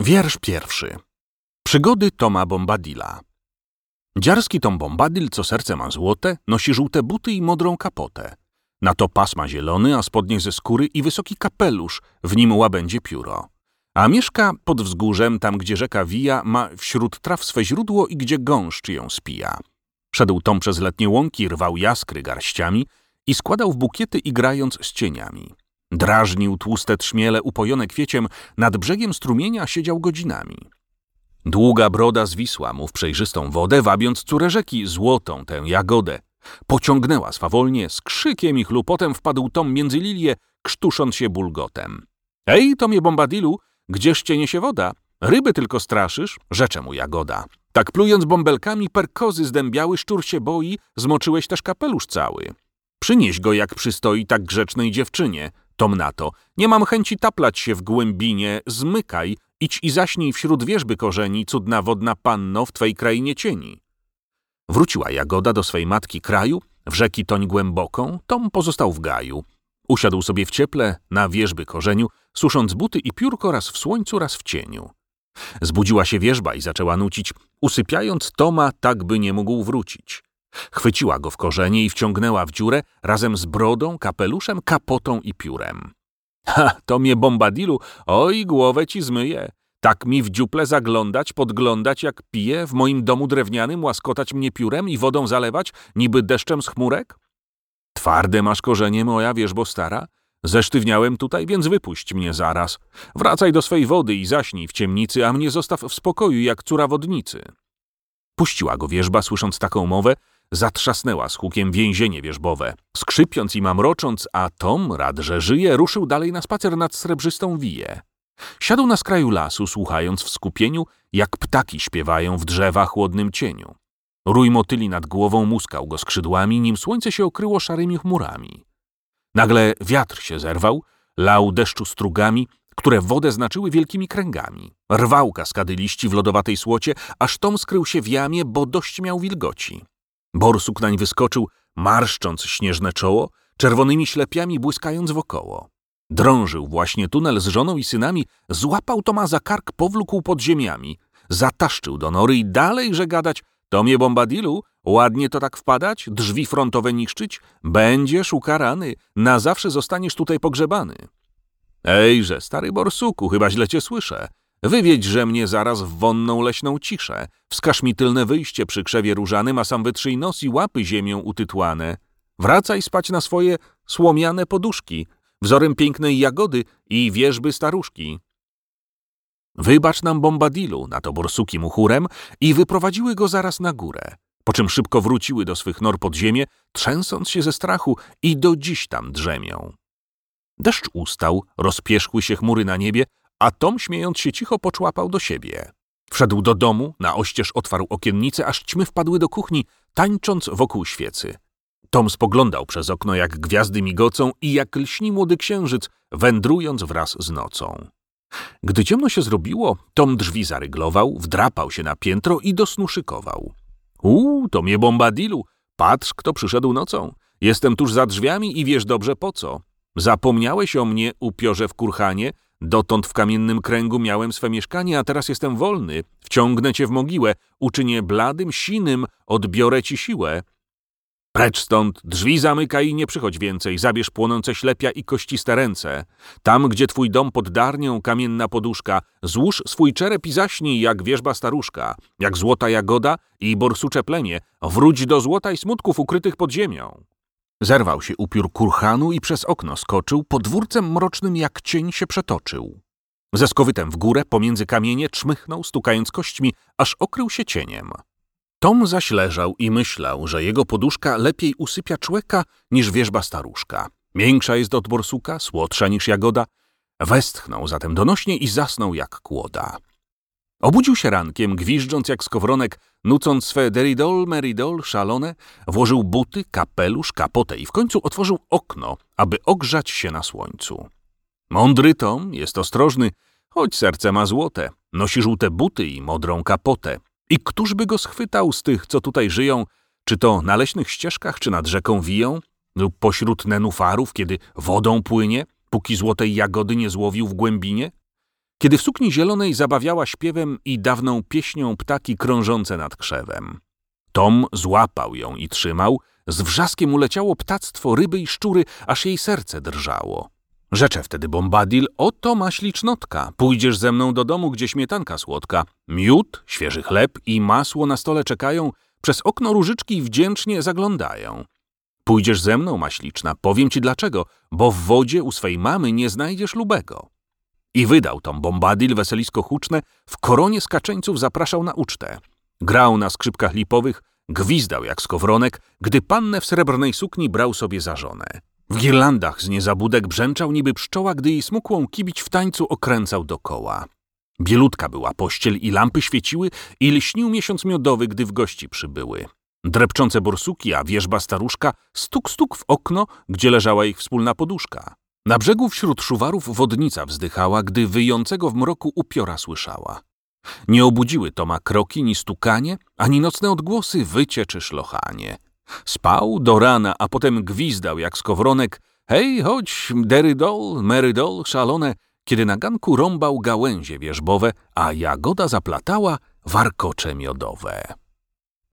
Wiersz pierwszy. Przygody Toma Bombadila. Dziarski Tom Bombadil, co serce ma złote, nosi żółte buty i modrą kapotę. Na to pas ma zielony, a spodnie ze skóry i wysoki kapelusz, w nim łabędzie pióro. A mieszka pod wzgórzem, tam gdzie rzeka wija, ma wśród traw swe źródło i gdzie gąszcz ją spija. Szedł Tom przez letnie łąki, rwał jaskry garściami i składał w bukiety igrając z cieniami. Drażnił tłuste trzmiele upojone kwieciem, nad brzegiem strumienia siedział godzinami. Długa broda zwisła mu w przejrzystą wodę, wabiąc córę rzeki, złotą tę jagodę. Pociągnęła swawolnie, z krzykiem i chlupotem wpadł Tom między lilie, krztusząc się bulgotem. Ej, Tomie Bombadilu, gdzież cię niesie woda? Ryby tylko straszysz, rzecze mu jagoda. Tak plując bąbelkami, perkozy zdębiały, szczur się boi, zmoczyłeś też kapelusz cały. Przynieś go, jak przystoi tak grzecznej dziewczynie. Tom na to, nie mam chęci taplać się w głębinie, zmykaj, idź i zaśnij wśród wierzby korzeni, cudna wodna panno w twej krainie cieni. Wróciła jagoda do swej matki kraju, w rzeki toń głęboką, Tom pozostał w gaju. Usiadł sobie w cieple, na wierzby korzeniu, susząc buty i piórko raz w słońcu, raz w cieniu. Zbudziła się wierzba i zaczęła nucić, usypiając Toma, tak by nie mógł wrócić. Chwyciła go w korzenie i wciągnęła w dziurę razem z brodą, kapeluszem, kapotą i piórem. Ha, Tomie Bombadilu, oj, głowę ci zmyję. Tak mi w dziuple zaglądać, podglądać jak piję, w moim domu drewnianym łaskotać mnie piórem i wodą zalewać, niby deszczem z chmurek? Twarde masz korzenie, moja wierzbo stara. Zesztywniałem tutaj, więc wypuść mnie zaraz. Wracaj do swej wody i zaśnij w ciemnicy, a mnie zostaw w spokoju jak córa wodnicy. Puściła go wierzba, słysząc taką mowę, zatrzasnęła z hukiem więzienie wierzbowe. Skrzypiąc i mamrocząc, a Tom, rad, że żyje, ruszył dalej na spacer nad srebrzystą wiję. Siadł na skraju lasu, słuchając w skupieniu, jak ptaki śpiewają w drzewa chłodnym cieniu. Rój motyli nad głową muskał go skrzydłami, nim słońce się okryło szarymi chmurami. Nagle wiatr się zerwał, lał deszczu strugami, które wodę znaczyły wielkimi kręgami. Rwał kaskady liści w lodowatej słocie, aż Tom skrył się w jamie, bo dość miał wilgoci. Borsuk nań wyskoczył, marszcząc śnieżne czoło, czerwonymi ślepiami błyskając wokoło. Drążył właśnie tunel z żoną i synami, złapał Toma za kark, powlókł pod ziemiami, zataszczył do nory i dalejże gadać: Tomie Bombadilu, ładnie to tak wpadać, drzwi frontowe niszczyć, będziesz ukarany, na zawsze zostaniesz tutaj pogrzebany. Ejże, stary borsuku, chyba źle cię słyszę. Wywiedźże mnie zaraz w wonną leśną ciszę. Wskaż mi tylne wyjście przy krzewie różanym, a sam wytrzyj nos i łapy ziemią utytłane. Wracaj spać na swoje słomiane poduszki, wzorem pięknej jagody i wierzby staruszki. Wybacz nam, Bombadilu, na to borsuki mu chórem i wyprowadziły go zaraz na górę, po czym szybko wróciły do swych nor pod ziemię, trzęsąc się ze strachu i do dziś tam drzemią. Deszcz ustał, rozpierzchły się chmury na niebie, a Tom, śmiejąc się cicho, poczłapał do siebie. Wszedł do domu, na oścież otwarł okiennice, aż ćmy wpadły do kuchni, tańcząc wokół świecy. Tom spoglądał przez okno, jak gwiazdy migocą i jak lśni młody księżyc, wędrując wraz z nocą. Gdy ciemno się zrobiło, Tom drzwi zaryglował, wdrapał się na piętro i do snu szykował. Tomie Bombadilu, patrz, kto przyszedł nocą. Jestem tuż za drzwiami i wiesz dobrze po co. Zapomniałeś o mnie, upiorze w kurhanie, dotąd w kamiennym kręgu miałem swe mieszkanie, a teraz jestem wolny. Wciągnę cię w mogiłę, uczynię bladym, sinym, odbiorę ci siłę. Precz stąd, drzwi zamykaj i nie przychodź więcej, zabierz płonące ślepia i kościste ręce. Tam, gdzie twój dom pod darnią, kamienna poduszka, złóż swój czerep i zaśnij jak wierzba staruszka, jak złota jagoda i borsucze plemię, wróć do złota i smutków ukrytych pod ziemią. Zerwał się upiór kurhanu i przez okno skoczył, podwórcem mrocznym jak cień się przetoczył. Ze skowytem w górę, pomiędzy kamienie, czmychnął, stukając kośćmi, aż okrył się cieniem. Tom zaś leżał i myślał, że jego poduszka lepiej usypia człeka niż wierzba staruszka. Miększa jest od borsuka, słodsza niż jagoda. Westchnął zatem donośnie i zasnął jak kłoda. Obudził się rankiem, gwiżdżąc jak skowronek, nucąc swe deridol, meridol szalone, włożył buty, kapelusz, kapotę i w końcu otworzył okno, aby ogrzać się na słońcu. Mądry Tom, jest ostrożny, choć serce ma złote, nosi żółte buty i modrą kapotę. I któż by go schwytał z tych, co tutaj żyją, czy to na leśnych ścieżkach, czy nad rzeką wiją, lub pośród nenufarów, kiedy wodą płynie, póki złotej jagody nie złowił w głębinie? kiedy w sukni zielonej zabawiała śpiewem i dawną pieśnią ptaki krążące nad krzewem. Tom złapał ją i trzymał, z wrzaskiem uleciało ptactwo, ryby i szczury, aż jej serce drżało. Rzecze wtedy Bombadil: oto ma ślicznotka, pójdziesz ze mną do domu, gdzie śmietanka słodka, miód, świeży chleb i masło na stole czekają, przez okno różyczki wdzięcznie zaglądają. Pójdziesz ze mną, ma śliczna, powiem ci dlaczego, bo w wodzie u swej mamy nie znajdziesz lubego. I wydał Tom Bombadil weselisko huczne, w koronie skaczeńców zapraszał na ucztę. Grał na skrzypkach lipowych, gwizdał jak skowronek, gdy pannę w srebrnej sukni brał sobie za żonę. W girlandach z niezabudek brzęczał niby pszczoła, gdy jej smukłą kibić w tańcu okręcał dokoła. Bielutka była pościel i lampy świeciły i lśnił miesiąc miodowy, gdy w gości przybyły. Drepczące borsuki, a wierzba staruszka, stuk, stuk w okno, gdzie leżała ich wspólna poduszka. Na brzegu wśród szuwarów wodnica wzdychała, gdy wyjącego w mroku upiora słyszała. Nie obudziły Toma kroki, ni stukanie, ani nocne odgłosy, wycie czy szlochanie. Spał do rana, a potem gwizdał jak skowronek: hej, chodź, derydol, merydol, szalone, kiedy na ganku rąbał gałęzie wierzbowe, a jagoda zaplatała warkocze miodowe.